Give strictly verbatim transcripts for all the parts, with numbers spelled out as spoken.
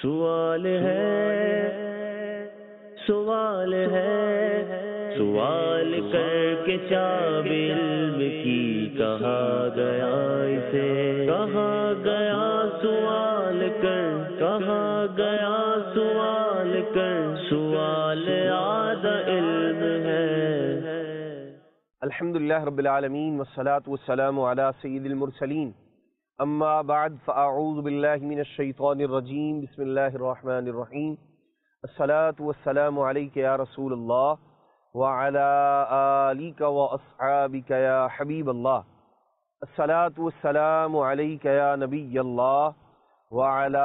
سوال ہے سوال ہے سوال کر کے چاب علم کی کہا گیا اسے کہا گیا سوال کر کہا گیا سوال کر سوال آدھا علم ہے۔ الحمدللہ رب العالمین والصلاة والسلام علی سید المرسلین، اما بعد فاعوذ باللہ من الشیطان الرجیم، بسم اللہ الرحمن الرحیم، الصلاة والسلام علیک یا رسول اللہ وعلی آلک واصحابک یا حبیب اللہ، الصلاة والسلام علیک یا نبی اللہ وعلی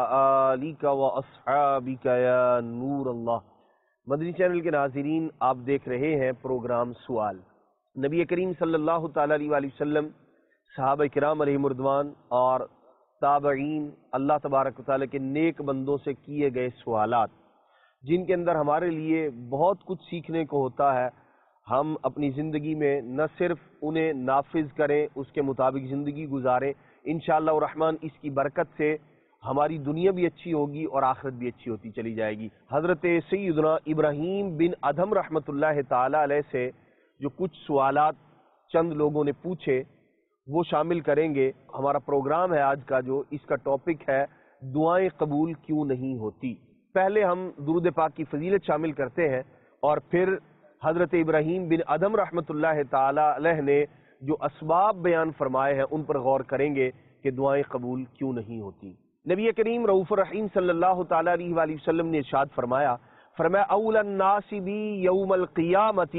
آلک واصحابک یا نور اللہ۔ مدنی چینل کے ناظرین، آپ دیکھ رہے ہیں پروگرام سوال۔ نبی کریم صلی اللہ تعالیٰ علیہ وآلہ وسلم، صحابہ کرام علیہ مردوان اور تابعین، اللہ تبارک و تعالیٰ کے نیک بندوں سے کیے گئے سوالات، جن کے اندر ہمارے لیے بہت کچھ سیکھنے کو ہوتا ہے۔ ہم اپنی زندگی میں نہ صرف انہیں نافذ کریں، اس کے مطابق زندگی گزاریں، انشاءاللہ الرحمن اس کی برکت سے ہماری دنیا بھی اچھی ہوگی اور آخرت بھی اچھی ہوتی چلی جائے گی۔ حضرت سیدنا ابراہیم بن ادھم رحمۃ اللہ تعالیٰ علیہ سے جو کچھ سوالات چند لوگوں نے پوچھے وہ شامل کریں گے۔ ہمارا پروگرام ہے آج کا، جو اس کا ٹاپک ہے دعائیں قبول کیوں نہیں ہوتی۔ پہلے ہم درود پاک کی فضیلت شامل کرتے ہیں اور پھر حضرت ابراہیم بن ادھم رحمۃ اللہ تعالیٰ علیہ نے جو اسباب بیان فرمائے ہیں ان پر غور کریں گے کہ دعائیں قبول کیوں نہیں ہوتی۔ نبی کریم رؤوف الرحیم صلی اللہ تعالیٰ علیہ وآلہ وسلم نے ارشاد فرمایا فرمایا اول الناس بی یوم القیامت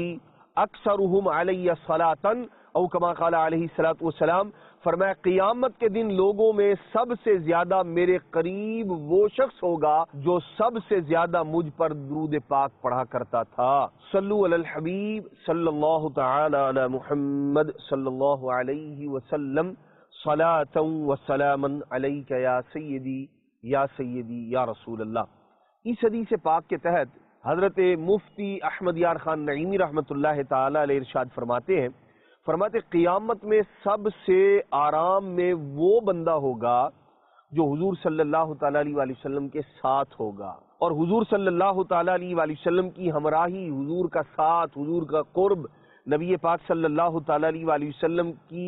اکثرہم علی صلاۃ، او کما قال علیہ الصلوۃ والسلام، فرمایا قیامت کے دن لوگوں میں سب سے زیادہ میرے قریب وہ شخص ہوگا جو سب سے زیادہ مجھ پر درود پاک پڑھا کرتا تھا۔ صلو علی الحبیب صلی اللہ تعالی علی محمد صلی اللہ علیہ وسلم، صلاۃ و سلاما علیک یا سیدی یا سیدی یا رسول اللہ۔ اس حدیث پاک کے تحت حضرت مفتی احمد یار خان نعیمی رحمۃ اللہ تعالی علیہ ارشاد فرماتے ہیں فرماتے قیامت میں سب سے آرام میں وہ بندہ ہوگا جو حضور صلی اللہ تعالیٰ علیہ وآلہ وسلم کے ساتھ ہوگا، اور حضور صلی اللہ تعالیٰ علیہ وآلہ وسلم کی ہمراہی، حضور کا ساتھ، حضور کا قرب، نبی پاک صلی اللہ تعالیٰ علیہ وآلہ وسلم کی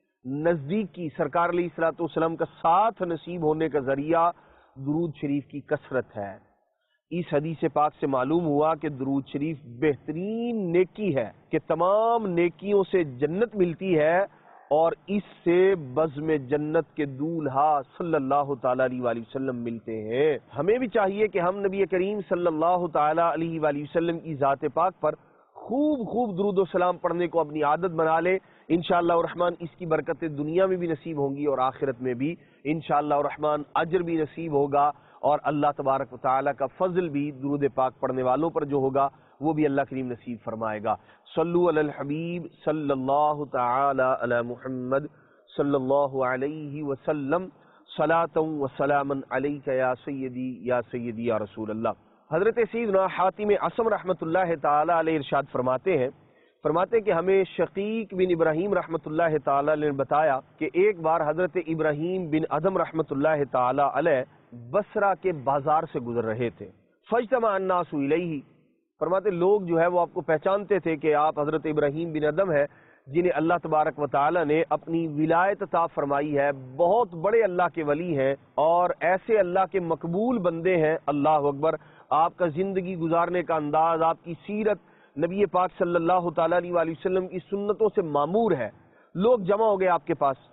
نزدیکی، سرکار علیہ الصلوۃ والسلام کا ساتھ نصیب ہونے کا ذریعہ درود شریف کی کثرت ہے۔ اس حدیث پاک سے معلوم ہوا کہ درود شریف بہترین نیکی ہے کہ تمام نیکیوں سے جنت ملتی ہے، اور اس سے بزم جنت کے دولہا صلی اللہ تعالیٰ علیہ وآلہ وسلم ملتے ہیں۔ ہمیں بھی چاہیے کہ ہم نبی کریم صلی اللہ تعالیٰ علیہ وآلہ وسلم کی ذات پاک پر خوب خوب درود و سلام پڑھنے کو اپنی عادت بنا لیں۔ انشاءاللہ الرحمن اس کی برکتیں دنیا میں بھی نصیب ہوں گی اور آخرت میں بھی انشاءاللہ الرحمن اجر بھی نصیب ہوگا، اور اللہ تبارک و تعالیٰ کا فضل بھی درود پاک پڑھنے والوں پر جو ہوگا وہ بھی اللہ کریم نصیب فرمائے گا۔ صلو علی الحبیب صلی اللہ تعالی علی محمد صلی اللہ علیہ وسلم، صلاۃ و سلاما علیک یا سیدی یا سیدی یا رسول اللہ۔ حضرت سیدنا حاتم اصم رحمۃ اللہ تعالی علیہ ارشاد فرماتے ہیں فرماتے کہ ہمیں شقیق بن ابراہیم رحمۃ اللہ تعالی علیہ نے بتایا کہ ایک بار حضرت ابراہیم بن ادھم رحمۃ اللہ تعالی علیہ بصرہ کے بازار سے گزر رہے تھے۔ فاجتمع الناس الیہ، فرماتے لوگ جو ہے وہ آپ کو پہچانتے تھے کہ آپ حضرت ابراہیم بن ادھم ہے، جنہیں اللہ تبارک و تعالی نے اپنی ولایت عطا فرمائی ہے، بہت بڑے اللہ کے ولی ہیں اور ایسے اللہ کے مقبول بندے ہیں۔ اللہ اکبر۔ آپ کا زندگی گزارنے کا انداز، آپ کی سیرت نبی پاک صلی اللہ تعالیٰ علیہ وآلہ وسلم کی سنتوں سے معمور ہے۔ لوگ جمع ہو گئے آپ کے پاس۔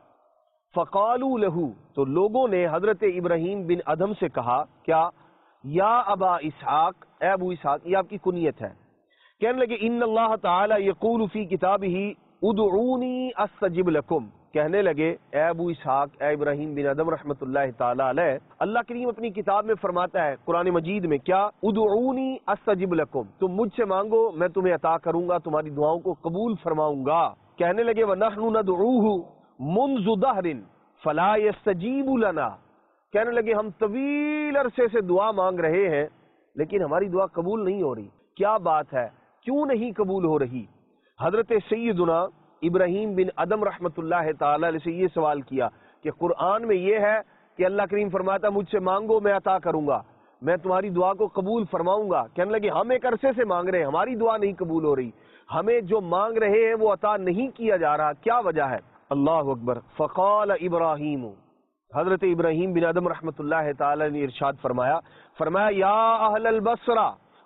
فقالوا لہو، تو لوگوں نے حضرت ابراہیم بن ادھم سے کہا کیا؟ یا ابا اسحاق، اے ابو اسحاق، یہ آپ کی کنیت ہے۔ کہنے لگے ان اللہ تعالی یقول فی کتابہ ادعونی استجب لکم، کہنے لگے اے ابو اسحاق، اے ابراہیم بن ادھم رحمۃ اللہ تعالی علیہ، اللہ کریم اپنی کتاب میں فرماتا ہے قرآن مجید میں کیا؟ ادعونی استجب لکم، تم مجھ سے مانگو میں تمہیں عطا کروں گا، تمہاری دعاؤں کو قبول فرماؤں گا۔ کہنے لگے وَنَحْنُ نَدْعُوهُ مُنْذُ دَهْرٍ فَلَا يَسْتَجِيبُ لَنَا، کہنے لگے ہم طویل عرصے سے دعا مانگ رہے ہیں لیکن ہماری دعا قبول نہیں ہو رہی، کیا بات ہے، کیوں نہیں قبول ہو رہی؟ حضرت سیدنا ابراہیم بن ادھم رحمۃ اللہ تعالی علیہ سے یہ سوال کیا کہ قرآن میں یہ ہے کہ اللہ کریم فرماتا مجھ سے مانگو میں عطا کروں گا، میں تمہاری دعا کو قبول فرماؤں گا. کہنے لگے ہم ایک عرصے سے مانگ رہے ہیں، ہماری دعا نہیں قبول ہو رہی، ہمیں جو مانگ رہے ہیں وہ عطا نہیں کیا جا رہا، کیا وجہ ہے؟ اللہ اکبر. فقال ابراہیم، حضرت ابراہیم بن ادم رحمۃ اللہ تعالی نے ارشاد فرمایا فرمایا یا اہل البصرہ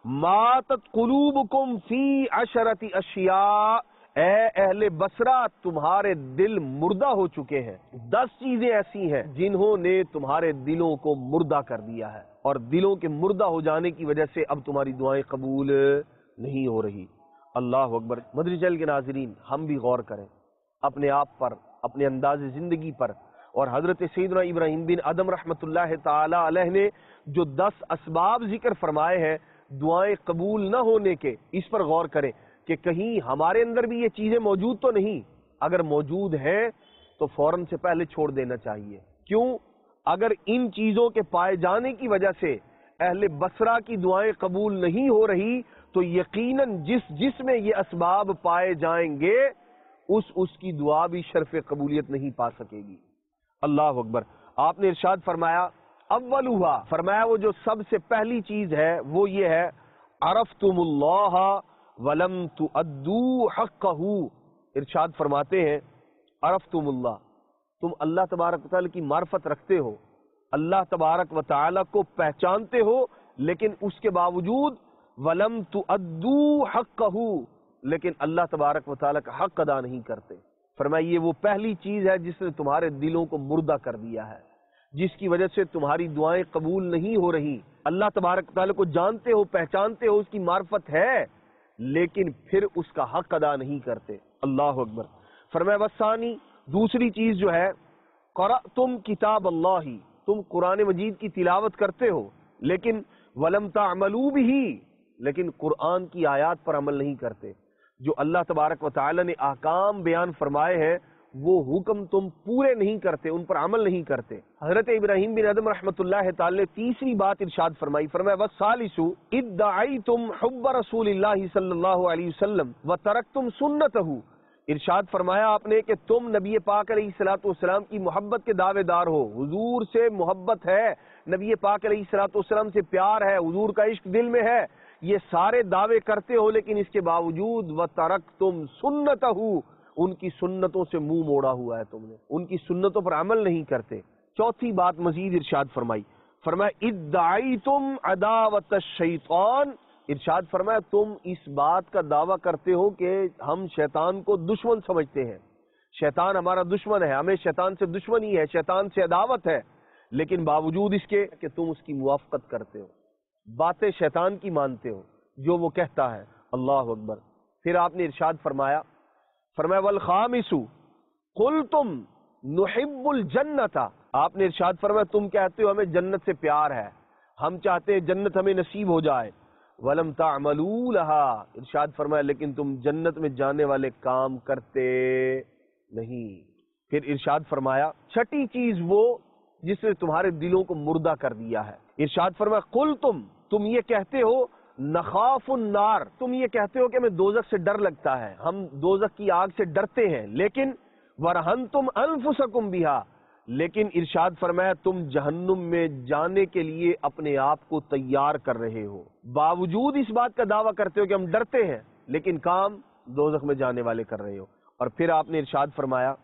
ماتت قلوبکم فی عشرۃ اشیاء، اے اہل بصرہ تمہارے دل مردہ ہو چکے ہیں، دس چیزیں ایسی ہیں جنہوں نے تمہارے دلوں کو مردہ کر دیا ہے، اور دلوں کے مردہ ہو جانے کی وجہ سے اب تمہاری دعائیں قبول نہیں ہو رہی. اللہ اکبر. مدنی چینل کے ناظرین، ہم بھی غور کریں اپنے آپ پر، اپنے انداز زندگی پر، اور حضرت سیدنا ابراہیم بن ادم رحمۃ اللہ تعالی علیہ نے جو دس اسباب ذکر فرمائے ہیں دعائیں قبول نہ ہونے کے، اس پر غور کریں کہ کہیں ہمارے اندر بھی یہ چیزیں موجود تو نہیں. اگر موجود ہیں تو فوراً سے پہلے چھوڑ دینا چاہیے. کیوں؟ اگر ان چیزوں کے پائے جانے کی وجہ سے اہل بصرہ کی دعائیں قبول نہیں ہو رہی تو یقیناً جس جس میں یہ اسباب پائے جائیں گے اس اس کی دعا بھی شرف قبولیت نہیں پا سکے گی. اللہ اکبر. آپ نے ارشاد فرمایا اولھا، فرمایا وہ جو سب سے پہلی چیز ہے وہ یہ ہے عرفتم اللہ ولم تؤدوا حقہ. ارشاد فرماتے ہیں عرفتم اللہ، تم اللہ تبارک و تعالی کی معرفت رکھتے ہو، اللہ تبارک و تعالی کو پہچانتے ہو، لیکن اس کے باوجود ولم تؤدوا حقہ، لیکن اللہ تبارک و تعالی کا حق ادا نہیں کرتے. فرمایا یہ وہ پہلی چیز ہے جس نے تمہارے دلوں کو مردہ کر دیا ہے، جس کی وجہ سے تمہاری دعائیں قبول نہیں ہو رہی. اللہ تبارک و تعالی کو جانتے ہو، پہچانتے ہو، اس کی معرفت ہے، لیکن پھر اس کا حق ادا نہیں کرتے. اللہ اکبر. فرمایا وثانی، دوسری چیز جو ہے قرأتم کتاب اللہ، تم قرآن مجید کی تلاوت کرتے ہو لیکن ولم تعملوا بہ، لیکن قرآن کی آیات پر عمل نہیں کرتے. جو اللہ تبارک و تعالی نے احکام بیان فرمائے ہیں وہ حکم تم پورے نہیں کرتے، ان پر عمل نہیں کرتے. حضرت ابراہیم بن ادم رحمۃ اللہ تعالی نے تیسری بات ارشاد فرمائی، فرمایا والثالث ادعیتم حب رسول اللہ صلی اللہ علیہ وسلم وترکتم سنتہ. ارشاد فرمایا آپ نے کہ تم نبی پاک علیہ الصلوۃ والسلام کی محبت کے دعوے دار ہو، حضور سے محبت ہے، نبی پاک علیہ الصلوۃ والسلام سے پیار ہے، حضور کا عشق دل میں ہے، یہ سارے دعوے کرتے ہو، لیکن اس کے باوجود وترکتم سنتہ، ان کی سنتوں سے منہ موڑا ہوا ہے، تم نے ان کی سنتوں پر عمل نہیں کرتے. چوتھی بات مزید ارشاد فرمائی، فرمایا ادعیتم عداوت الشیطان. ارشاد فرمایا تم اس بات کا دعویٰ کرتے ہو کہ ہم شیطان کو دشمن سمجھتے ہیں، شیطان ہمارا دشمن ہے، ہمیں شیطان سے دشمنی ہے، شیطان سے عداوت ہے، لیکن باوجود اس کے کہ تم اس کی موافقت کرتے ہو، باتیں شیطان کی مانتے ہو جو وہ کہتا ہے. اللہ اکبر. پھر آپ نے ارشاد فرمایا فرمایا والخامس قلتم نحب الجنت. آپ نے ارشاد فرمایا تم کہتے ہو ہمیں جنت سے پیار ہے، ہم چاہتے ہیں جنت ہمیں نصیب ہو جائے. ولم تعملوا لها. ارشاد فرمایا لیکن تم جنت میں جانے والے کام کرتے نہیں. پھر ارشاد فرمایا چھٹی چیز وہ جس نے تمہارے دلوں کو مردہ کر دیا ہے. ارشاد فرمایا قلتم، تم یہ کہتے ہو نخاف النار، تم یہ کہتے ہو کہ ہمیں دوزخ سے ڈر لگتا ہے، ہم دوزخ کی آگ سے ڈرتے ہیں، لیکن ورہنتم انفسکم بہا، لیکن ارشاد فرمایا تم جہنم میں جانے کے لیے اپنے آپ کو تیار کر رہے ہو، باوجود اس بات کا دعویٰ کرتے ہو کہ ہم ڈرتے ہیں، لیکن کام دوزخ میں جانے والے کر رہے ہو. اور پھر آپ نے ارشاد فرمایا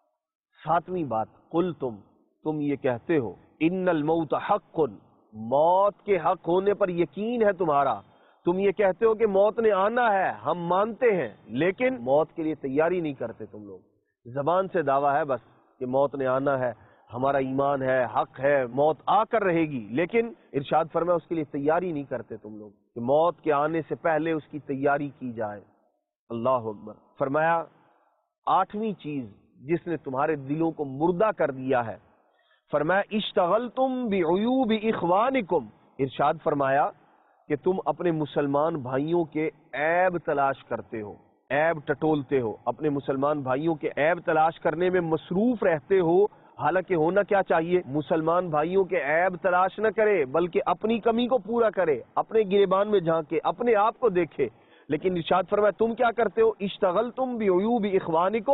ساتویں بات قلتم، تم یہ کہتے ہو ان الموت حق، موت کے حق ہونے پر یقین ہے تمہارا، تم یہ کہتے ہو کہ موت نے آنا ہے، ہم مانتے ہیں، لیکن موت کے لیے تیاری نہیں کرتے. تم لوگ زبان سے دعویٰ ہے بس کہ موت نے آنا ہے، ہمارا ایمان ہے، حق ہے، موت آ کر رہے گی، لیکن ارشاد فرمایا اس کے لیے تیاری نہیں کرتے تم لوگ کہ موت کے آنے سے پہلے اس کی تیاری کی جائے. اللہ اکبر. فرمایا آٹھویں چیز جس نے تمہارے دلوں کو مردہ کر دیا ہے، فرمایا اشتغلتم بعیوب اخوانکم. ارشاد فرمایا کہ تم اپنے مسلمان بھائیوں کے عیب تلاش کرتے ہو، عیب ٹٹولتے ہو، اپنے مسلمان بھائیوں کے عیب تلاش کرنے میں مصروف رہتے ہو. حالانکہ ہونا کیا چاہیے، مسلمان بھائیوں کے عیب تلاش نہ کرے بلکہ اپنی کمی کو پورا کرے، اپنے گریبان میں جھانکے، اپنے آپ کو دیکھے. لیکن ارشاد فرمایا تم کیا کرتے ہو اشتغلتم بعیوب اخوانکم،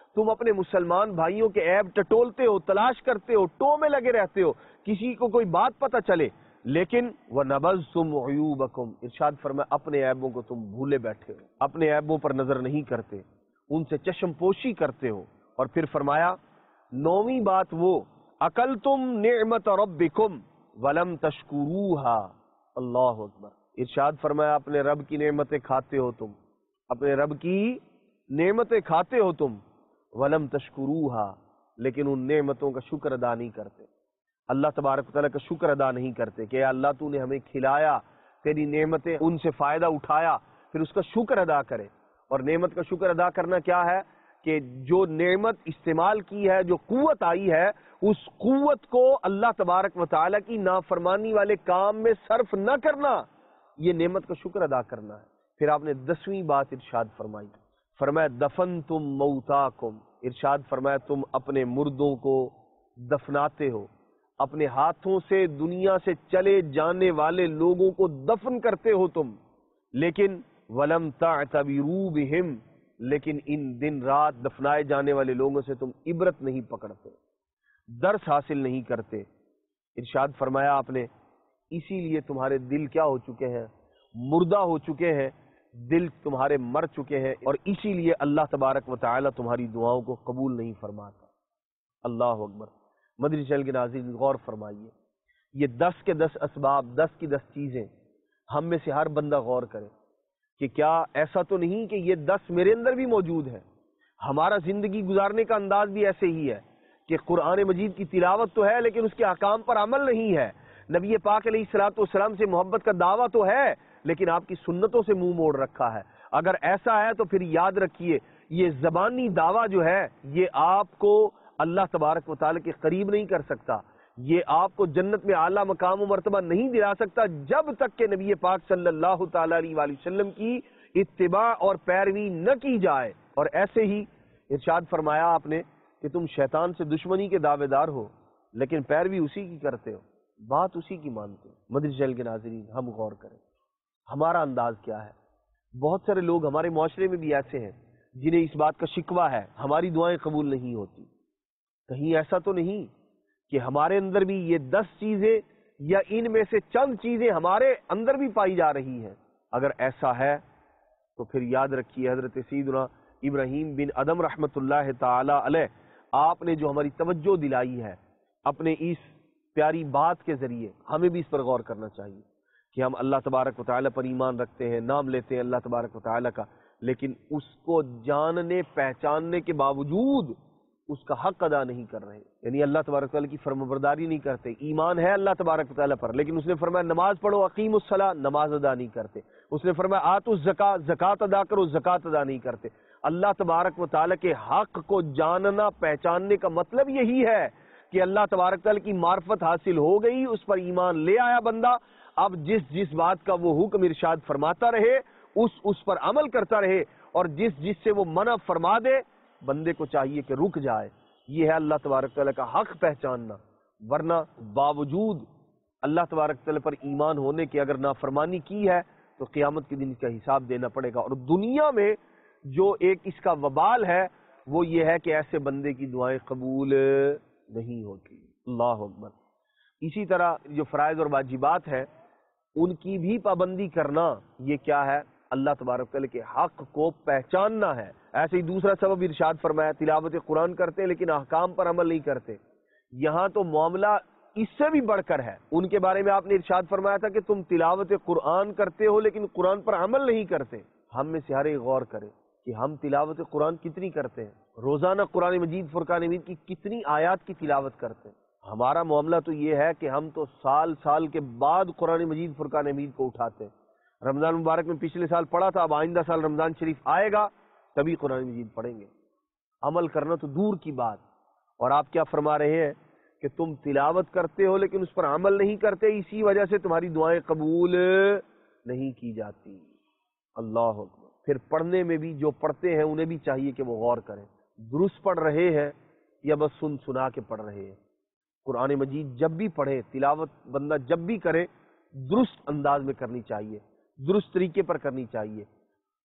تم اپنے مسلمان بھائیوں کے عیب ٹٹولتے ہو، تلاش کرتے ہو، ٹو میں لگے رہتے ہو، کسی کو کوئی بات پتہ چلے، لیکن وَنَبَذْتُمْ عُيُوبَكُمْ ارشاد فرمایا اپنے عیبوں کو تم بھولے بیٹھے ہو، اپنے عیبوں پر نظر نہیں کرتے، ان سے چشم پوشی کرتے ہو۔ اور پھر فرمایا نویں بات وہ اَكَلْتُمْ نِعْمَةَ رَبِّكُمْ وَلَمْ تَشْكُرُوهَا، اللہ اکبر۔ ارشاد فرمایا اپنے رب کی نعمتیں کھاتے ہو تم، اپنے رب کی نعمتیں کھاتے ہو تم، وَلَمْ تَشْكُرُوهَا، لیکن ان نعمتوں کا شکر ادا نہیں کرتے، اللہ تبارک و تعالیٰ کا شکر ادا نہیں کرتے کہ اے اللہ تو نے ہمیں کھلایا، تیری نعمتیں ان سے فائدہ اٹھایا، پھر اس کا شکر ادا کرے۔ اور نعمت کا شکر ادا کرنا کیا ہے کہ جو نعمت استعمال کی ہے، جو قوت آئی ہے، اس قوت کو اللہ تبارک و تعالیٰ کی نافرمانی والے کام میں صرف نہ کرنا، یہ نعمت کا شکر ادا کرنا ہے۔ پھر آپ نے دسویں بات ارشاد فرمائی، فرمایا دفنتم موتاکم، ارشاد فرمایا تم اپنے مردوں کو دفناتے ہو، اپنے ہاتھوں سے دنیا سے چلے جانے والے لوگوں کو دفن کرتے ہو تم، لیکن وَلَمْ تَعْتَبِرُوا بِهِمْ، لیکن ان دن رات دفنائے جانے والے لوگوں سے تم عبرت نہیں پکڑتے، درس حاصل نہیں کرتے۔ ارشاد فرمایا آپ نے اسی لیے تمہارے دل کیا ہو چکے ہیں، مردہ ہو چکے ہیں، دل تمہارے مر چکے ہیں، اور اسی لیے اللہ تبارک و تعالی تمہاری دعاؤں کو قبول نہیں فرماتا۔ اللہ اکبر۔ مدنی چینل کے ناظرین غور فرمائیے، یہ دس کے دس اسباب، دس کی دس چیزیں ہم میں سے ہر بندہ غور کرے کہ کیا ایسا تو نہیں کہ یہ دس میرے اندر بھی موجود ہے۔ ہمارا زندگی گزارنے کا انداز بھی ایسے ہی ہے کہ قرآن مجید کی تلاوت تو ہے لیکن اس کے احکام پر عمل نہیں ہے، نبی پاک علیہ الصلوۃ والسلام سے محبت کا دعویٰ تو ہے لیکن آپ کی سنتوں سے منہ موڑ رکھا ہے۔ اگر ایسا ہے تو پھر یاد رکھیے یہ زبانی دعویٰ جو ہے یہ آپ کو اللہ تبارک و تعالی کے قریب نہیں کر سکتا، یہ آپ کو جنت میں اعلیٰ مقام و مرتبہ نہیں دلا سکتا جب تک کہ نبی پاک صلی اللہ تعالی علیہ وآلہ وسلم کی اتباع اور پیروی نہ کی جائے۔ اور ایسے ہی ارشاد فرمایا آپ نے کہ تم شیطان سے دشمنی کے دعوے دار ہو لیکن پیروی اسی کی کرتے ہو، بات اسی کی مانتے ہو۔ مدنی چینل کے ناظرین ہم غور کریں ہمارا انداز کیا ہے۔ بہت سارے لوگ ہمارے معاشرے میں بھی ایسے ہیں جنہیں اس بات کا شکوہ ہے ہماری دعائیں قبول نہیں ہوتی۔ کہیں ایسا تو نہیں کہ ہمارے اندر بھی یہ دس چیزیں یا ان میں سے چند چیزیں ہمارے اندر بھی پائی جا رہی ہیں؟ اگر ایسا ہے تو پھر یاد رکھیے حضرت سیدنا ابراہیم بن ادم رحمت اللہ تعالی علیہ آپ نے جو ہماری توجہ دلائی ہے اپنے اس پیاری بات کے ذریعے، ہمیں بھی اس پر غور کرنا چاہیے کہ ہم اللہ تبارک و تعالی پر ایمان رکھتے ہیں، نام لیتے ہیں اللہ تبارک و تعالی کا، لیکن اس کو جاننے پہچاننے کے باوجود اس کا حق ادا نہیں کر رہے، یعنی اللہ تبارک و تعالی کی فرمانبرداری نہیں کرتے۔ ایمان ہے اللہ تبارک و تعالی پر لیکن اس نے فرمایا نماز پڑھو، اقیم الصلاۃ، نماز ادا نہیں کرتے۔ اس نے فرمایا آتوا الزکاۃ، زکوٰۃ ادا کرو، زکوٰۃ ادا نہیں کرتے۔ اللہ تبارک و تعالی کے حق کو جاننا پہچاننے کا مطلب یہی ہے کہ اللہ تبارک و تعالی کی معرفت حاصل ہو گئی، اس پر ایمان لے آیا بندہ، اب جس جس بات کا وہ حکم ارشاد فرماتا رہے اس اس پر عمل کرتا رہے، اور جس جس سے وہ منع فرما دے بندے کو چاہیے کہ رک جائے۔ یہ ہے اللہ تبارک تعالیٰ کا حق پہچاننا، ورنہ باوجود اللہ تبارک تعالیٰ پر ایمان ہونے کے اگر نافرمانی کی ہے تو قیامت کے دن کا حساب دینا پڑے گا۔ اور دنیا میں جو ایک اس کا وبال ہے وہ یہ ہے کہ ایسے بندے کی دعائیں قبول نہیں ہوتی۔ اللہ اکبر۔ اسی طرح جو فرائض اور واجبات ہیں ان کی بھی پابندی کرنا، یہ کیا ہے؟ اللہ تبارک تعالیٰ کے حق کو پہچاننا ہے۔ ایسے ہی دوسرا سبب ارشاد فرمایا تلاوت قرآن کرتے ہیں لیکن احکام پر عمل نہیں کرتے۔ یہاں تو معاملہ اس سے بھی بڑھ کر ہے، ان کے بارے میں آپ نے ارشاد فرمایا تھا کہ تم تلاوت قرآن کرتے ہو لیکن قرآن پر عمل نہیں کرتے۔ ہم میں سے ہر ایک غور کرے کہ ہم تلاوت قرآن کتنی کرتے ہیں، روزانہ قرآن مجید فرقان حمید کی کتنی آیات کی تلاوت کرتے ہیں۔ ہمارا معاملہ تو یہ ہے کہ ہم تو سال سال کے بعد قرآن مجید فرقان حمید کو اٹھاتے ہیں۔ رمضان مبارک میں پچھلے سال پڑھا تھا، اب آئندہ سال رمضان شریف آئے گا تبھی قرآن مجید پڑھیں گے۔ عمل کرنا تو دور کی بات، اور آپ کیا فرما رہے ہیں کہ تم تلاوت کرتے ہو لیکن اس پر عمل نہیں کرتے، اسی وجہ سے تمہاری دعائیں قبول نہیں کی جاتی۔ اللہ اکبر۔ پھر پڑھنے میں بھی جو پڑھتے ہیں انہیں بھی چاہیے کہ وہ غور کریں، درست پڑھ رہے ہیں یا بس سن سنا کے پڑھ رہے ہیں۔ قرآن مجید جب بھی پڑھے، تلاوت بندہ جب بھی کرے، درست انداز میں کرنی چاہیے، درست طریقے پر کرنی چاہیے۔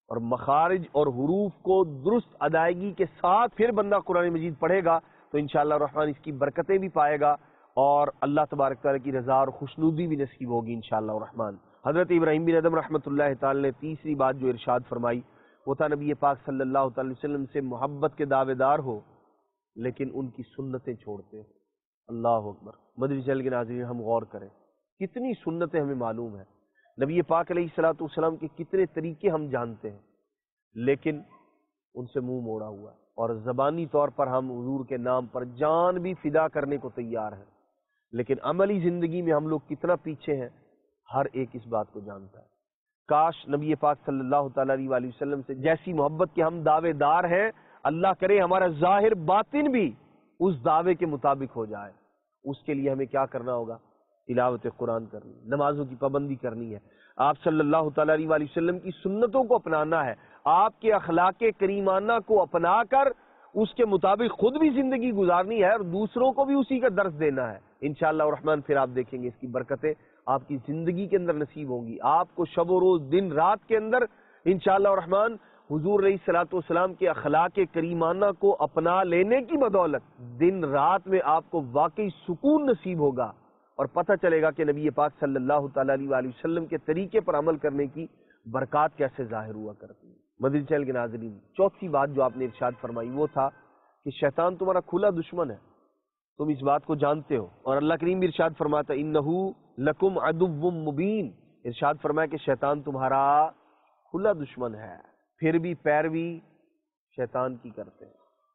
اور مخارج اور حروف کو درست ادائیگی کے ساتھ پھر بندہ قرآن مجید پڑھے گا تو انشاءاللہ الرحمن اس کی برکتیں بھی پائے گا اور اللہ تبارک تعالیٰ کی رضا اور خوشنودی بھی نصیب ہوگی انشاءاللہ الرحمن۔ حضرت ابراہیم بن ادم رحمۃ اللہ تعالی نے تیسری بات جو ارشاد فرمائی وہ تھا نبی پاک صلی اللہ تعالی وسلم سے محبت کے دعوے دار ہو لیکن ان کی سنتیں چھوڑتے ہو۔ اللہ اکبر۔ مدنی چینل کے ناظرین ہم غور کریں کتنی سنتیں ہمیں معلوم ہیں، نبی پاک علیہ الصلوۃ والسلام کے کتنے طریقے ہم جانتے ہیں لیکن ان سے منہ موڑا ہوا ہے اور زبانی طور پر ہم حضور کے نام پر جان بھی فدا کرنے کو تیار ہیں لیکن عملی زندگی میں ہم لوگ کتنا پیچھے ہیں ہر ایک اس بات کو جانتا ہے۔ کاش نبی پاک صلی اللہ تعالی علیہ وآلہ وسلم سے جیسی محبت کے ہم دعوے دار ہیں اللہ کرے ہمارا ظاہر باطن بھی اس دعوے کے مطابق ہو جائے۔ اس کے لیے ہمیں کیا کرنا ہوگا؟ تلاوت قرآن کرنی، نمازوں کی پابندی کرنی ہے، آپ صلی اللہ تعالی علیہ وآلہ وسلم کی سنتوں کو اپنانا ہے، آپ کے اخلاق کریمانہ کو اپنا کر اس کے مطابق خود بھی زندگی گزارنی ہے اور دوسروں کو بھی اسی کا درس دینا ہے۔ انشاءاللہ الرحمن پھر آپ دیکھیں گے اس کی برکتیں آپ کی زندگی کے اندر نصیب ہوں گی، آپ کو شب و روز دن رات کے اندر انشاءاللہ الرحمن حضور علیہ الصلوۃ والسلام کے اخلاق کریمانہ کو اپنا لینے کی بدولت دن رات میں آپ کو واقعی سکون نصیب ہوگا اور پتہ چلے گا کہ نبی پاک صلی اللہ تعالی علیہ وآلہ وسلم کے طریقے پر عمل کرنے کی برکات کیسے ظاہر ہوا کرتی ہے۔ مدنی چینل کے ناظرین چوتھی بات جو آپ نے ارشاد فرمائی وہ تھا کہ شیطان تمہارا کھلا دشمن ہے، تم اس بات کو جانتے ہو، اور اللہ کریم بھی ارشاد فرماتا انہو لکم عدو مبین، ارشاد فرمایا کہ شیطان تمہارا کھلا دشمن ہے، پھر بھی پیروی شیطان کی کرتے ہیں۔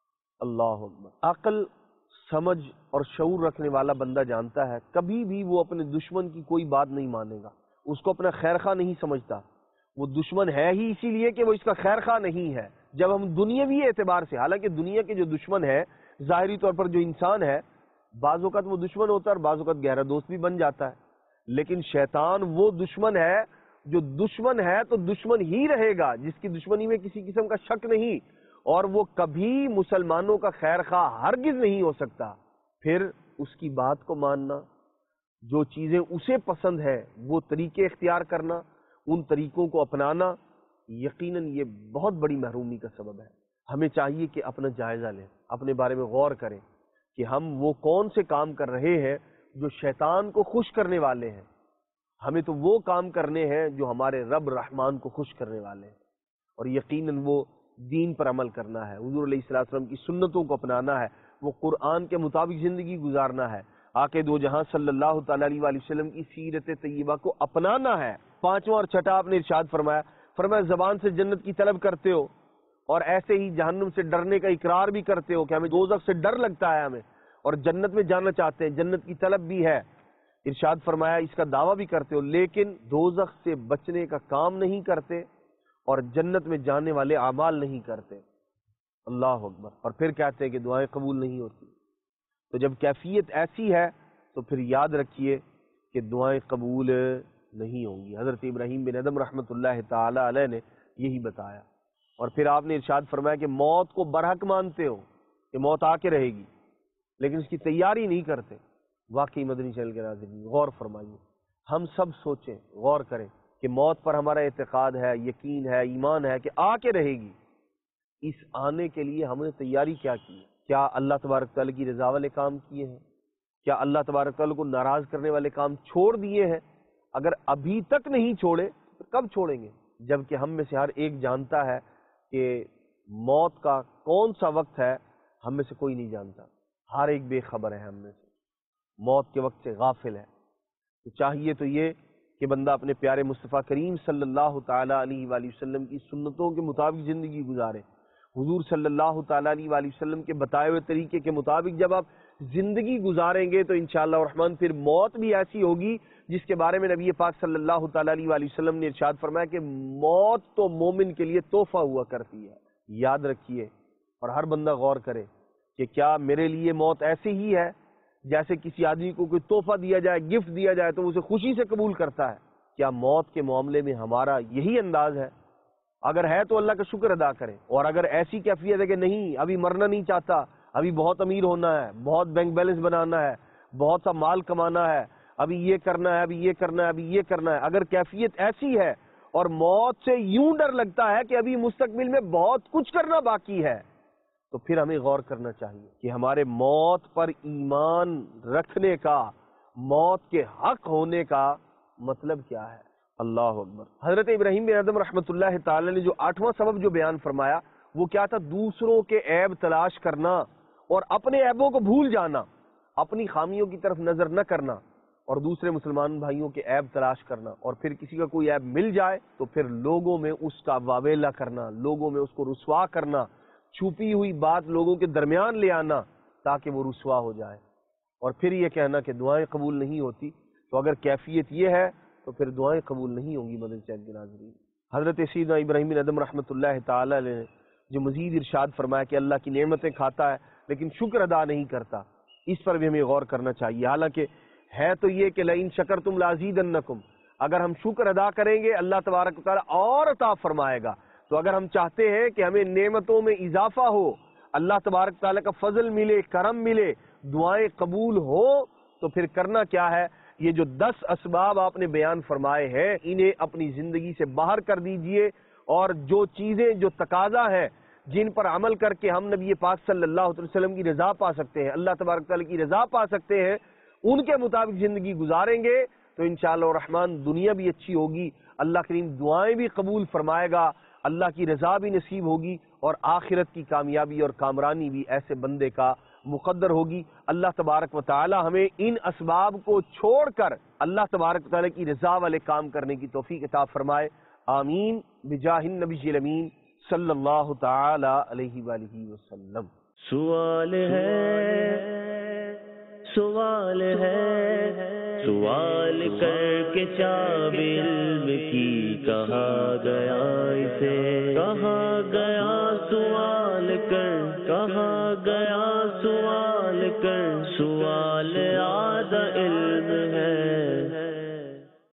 اللہ اکبر۔ عقل سمجھ اور شعور رکھنے والا بندہ جانتا ہے کبھی بھی وہ اپنے دشمن کی کوئی بات نہیں مانے گا، اس کو اپنا خیر خواہ نہیں سمجھتا، وہ دشمن ہے ہی اسی لیے کہ وہ اس کا خیر خواہ نہیں ہے۔ جب ہم دنیاوی اعتبار سے، حالانکہ دنیا کے جو دشمن ہے ظاہری طور پر جو انسان ہے بعض اوقات وہ دشمن ہوتا ہے اور بعض اوقات گہرا دوست بھی بن جاتا ہے، لیکن شیطان وہ دشمن ہے جو دشمن ہے تو دشمن ہی رہے گا، جس کی دشمنی میں کسی قسم کا شک نہیں، اور وہ کبھی مسلمانوں کا خیر خواہ ہرگز نہیں ہو سکتا۔ پھر اس کی بات کو ماننا، جو چیزیں اسے پسند ہے وہ طریقے اختیار کرنا، ان طریقوں کو اپنانا، یقیناً یہ بہت بڑی محرومی کا سبب ہے۔ ہمیں چاہیے کہ اپنا جائزہ لیں، اپنے بارے میں غور کریں کہ ہم وہ کون سے کام کر رہے ہیں جو شیطان کو خوش کرنے والے ہیں۔ ہمیں تو وہ کام کرنے ہیں جو ہمارے رب رحمان کو خوش کرنے والے ہیں، اور یقیناً وہ دین پر عمل کرنا ہے، حضور علیہ الصلوۃ والسلام کی سنتوں کو اپنانا ہے، وہ قرآن کے مطابق زندگی گزارنا ہے، آقا دو جہاں صلی اللہ تعالی علیہ وآلہ وسلم کی سیرت طیبہ کو اپنانا ہے۔ پانچواں اور چھٹا آپ نے ارشاد فرمایا فرمایا زبان سے جنت کی طلب کرتے ہو اور ایسے ہی جہنم سے ڈرنے کا اقرار بھی کرتے ہو کہ ہمیں دوزخ سے ڈر لگتا ہے ہمیں، اور جنت میں جانا چاہتے ہیں، جنت کی طلب بھی ہے، ارشاد فرمایا اس کا دعویٰ بھی کرتے ہو، لیکن دوزخ سے بچنے کا کام نہیں کرتے اور جنت میں جانے والے اعمال نہیں کرتے۔ اللہ اکبر۔ اور پھر کہتے ہیں کہ دعائیں قبول نہیں ہوتی۔ تو جب کیفیت ایسی ہے تو پھر یاد رکھیے کہ دعائیں قبول نہیں ہوں گی۔ حضرت ابراہیم بن ادم رحمۃ اللہ تعالی علیہ نے یہی بتایا، اور پھر آپ نے ارشاد فرمایا کہ موت کو برحق مانتے ہو کہ موت آ کے رہے گی، لیکن اس کی تیاری نہیں کرتے۔ واقعی مدنی چینل کے ناظرین غور فرمائیے، ہم سب سوچیں، غور کریں کہ موت پر ہمارا اعتقاد ہے، یقین ہے، ایمان ہے کہ آ کے رہے گی، اس آنے کے لیے ہم نے تیاری کیا کی ہے؟ کیا اللہ تبارک تعالیٰ کی رضا والے کام کیے ہیں؟ کیا اللہ تبارک تعالیٰ کو ناراض کرنے والے کام چھوڑ دیے ہیں؟ اگر ابھی تک نہیں چھوڑے تو کب چھوڑیں گے؟ جبکہ ہم میں سے ہر ایک جانتا ہے کہ موت کا کون سا وقت ہے، ہم میں سے کوئی نہیں جانتا، ہر ایک بے خبر ہے ہم میں سے، موت کے وقت سے غافل ہے۔ تو چاہیے تو یہ کہ بندہ اپنے پیارے مصطفیٰ کریم صلی اللہ تعالی علیہ وآلہ وسلم کی سنتوں کے مطابق زندگی گزارے۔ حضور صلی اللہ تعالی علیہ وآلہ وسلم کے بتائے ہوئے طریقے کے مطابق جب آپ زندگی گزاریں گے تو انشاءاللہ الرحمن پھر موت بھی ایسی ہوگی جس کے بارے میں نبی پاک صلی اللہ تعالی علیہ وآلہ وسلم نے ارشاد فرمایا کہ موت تو مومن کے لیے تحفہ ہوا کرتی ہے۔ یاد رکھیے اور ہر بندہ غور کرے کہ کیا میرے لیے موت ایسے ہی ہے جیسے کسی آدمی کو کوئی تحفہ دیا جائے، گفٹ دیا جائے تو اسے خوشی سے قبول کرتا ہے؟ کیا موت کے معاملے میں ہمارا یہی انداز ہے؟ اگر ہے تو اللہ کا شکر ادا کریں، اور اگر ایسی کیفیت ہے کہ نہیں ابھی مرنا نہیں چاہتا، ابھی بہت امیر ہونا ہے، بہت بینک بیلنس بنانا ہے، بہت سا مال کمانا ہے، ابھی یہ کرنا ہے، ابھی یہ کرنا ہے، ابھی یہ کرنا ہے، اگر کیفیت ایسی ہے اور موت سے یوں ڈر لگتا ہے کہ ابھی مستقبل میں بہت کچھ کرنا باقی ہے، تو پھر ہمیں غور کرنا چاہیے کہ ہمارے موت پر ایمان رکھنے کا، موت کے حق ہونے کا مطلب کیا ہے۔ اللہ اکبر۔ حضرت ابراہیم بن ادم رحمۃ اللہ تعالی نے جو آٹھواں سبب جو بیان فرمایا وہ کیا تھا؟ دوسروں کے عیب تلاش کرنا اور اپنے عیبوں کو بھول جانا، اپنی خامیوں کی طرف نظر نہ کرنا اور دوسرے مسلمان بھائیوں کے عیب تلاش کرنا، اور پھر کسی کا کوئی عیب مل جائے تو پھر لوگوں میں اس کا واویلا کرنا، لوگوں میں اس کو رسوا کرنا، چھپی ہوئی بات لوگوں کے درمیان لے آنا تاکہ وہ رسوا ہو جائے، اور پھر یہ کہنا کہ دعائیں قبول نہیں ہوتی۔ تو اگر کیفیت یہ ہے تو پھر دعائیں قبول نہیں ہوں گی۔ مدنی چینل کے ناظرین، حضرت سیدنا ابراہیم بن ادم رحمۃ اللہ تعالی علیہ نے جو مزید ارشاد فرمایا کہ اللہ کی نعمتیں کھاتا ہے لیکن شکر ادا نہیں کرتا، اس پر بھی ہمیں غور کرنا چاہیے۔ حالانکہ ہے تو یہ کہ لئن شکرتم لازیدنکم، اگر ہم شکر ادا کریں گے اللہ تبارک و تعالی اور عطا فرمائے گا۔ تو اگر ہم چاہتے ہیں کہ ہمیں نعمتوں میں اضافہ ہو، اللہ تبارک و تعالی کا فضل ملے، کرم ملے، دعائیں قبول ہو، تو پھر کرنا کیا ہے؟ یہ جو دس اسباب آپ نے بیان فرمائے ہیں انہیں اپنی زندگی سے باہر کر دیجئے، اور جو چیزیں جو تقاضا ہے جن پر عمل کر کے ہم نبی پاک صلی اللہ علیہ وسلم کی رضا پا سکتے ہیں، اللہ تبارک تعالیٰ کی رضا پا سکتے ہیں، ان کے مطابق زندگی گزاریں گے تو انشاءاللہ الرحمن دنیا بھی اچھی ہوگی، اللہ کریم دعائیں بھی قبول فرمائے گا، اللہ کی رضا بھی نصیب ہوگی، اور آخرت کی کامیابی اور کامرانی بھی ایسے بندے کا مقدر ہوگی۔ اللہ تبارک و تعالی ہمیں ان اسباب کو چھوڑ کر اللہ تبارک و تعالی کی رضا والے کام کرنے کی توفیق عطا فرمائے، آمین بجاہ النبی الامین صلی اللہ تعالی علیہ وآلہ وسلم۔ سوال ہے، سوال ہے، سوال کر کے چابِ علم کی کہا گیا اسے